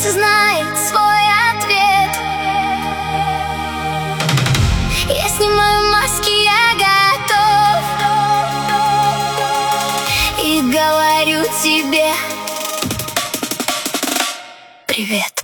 сердце знает свой ответ. Я снимаю маски, я готов, и говорю тебе привет.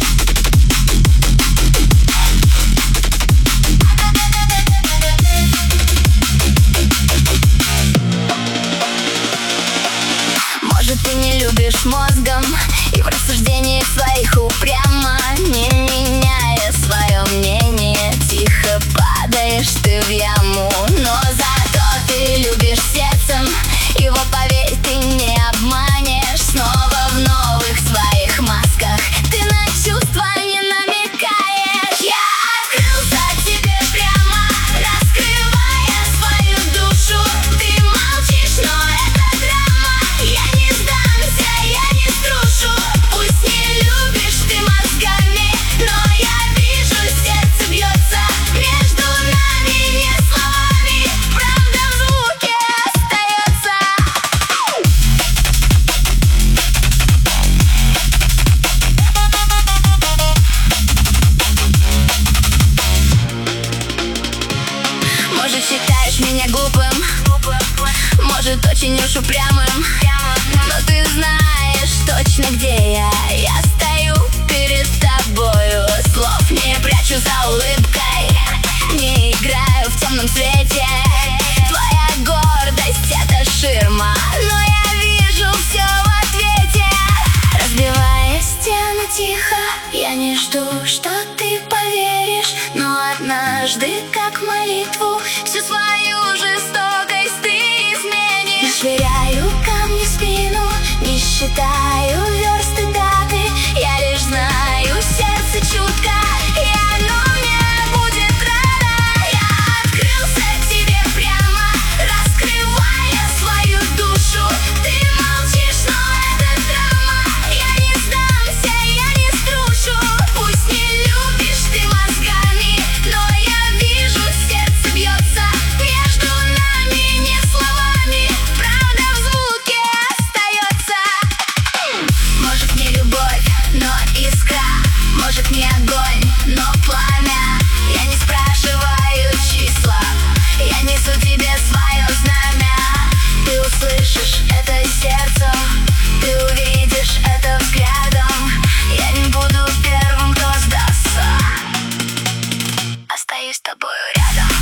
Может, ты не любишь мозгом и в рассуждениях своих упрямо, не меняя свое мнение, тихо падаешь ты в яму. Но зато ты любишь сердцем, его, поверь, ты не обманешь. Снова в новых своих масках ты на чувства не намекаешь. Я открылся тебе прямо, раскрывая свою душу. Ты молчишь, но это драма. Я не сдамся, я не струшу. Пусть не любишь ты мозгами, но я вижу, сердце бьется между нами не словами. Правда в звуке остается. Может, считаешь меня глупым, может, очень уж упрямым, но ты знаешь точно, где я. Я стою перед тобою, слов не прячу за улыбкой, не играю в темном цвете. Твоя гордость — это ширма, но я вижу все в ответе. Разбивая стены тихо, я не жду, что ты поверишь, но однажды, как молитву, всю свою жестокость ты изменишь. Не швыряю камни в спину, не считаю версты даты. Я лишь знаю, сердце чутко, и оно мне будет рада. Я открылся тебе прямо, раскрывая свою душу. Ты молчишь, но это драма. Я не сдамся, я не струшу. Пусть не любишь ты мозгами, но я вижу, сердце бьется между нами не словами. Правда в звуке остается. Может, не любовь, но искра. Может, не огонь, но пламя. Я не спрашиваю числа, я несу тебе свое знамя. Ты услышишь это сердцем, ты увидишь это взглядом. Я не буду первым, кто сдастся, остаюсь с тобою рядом.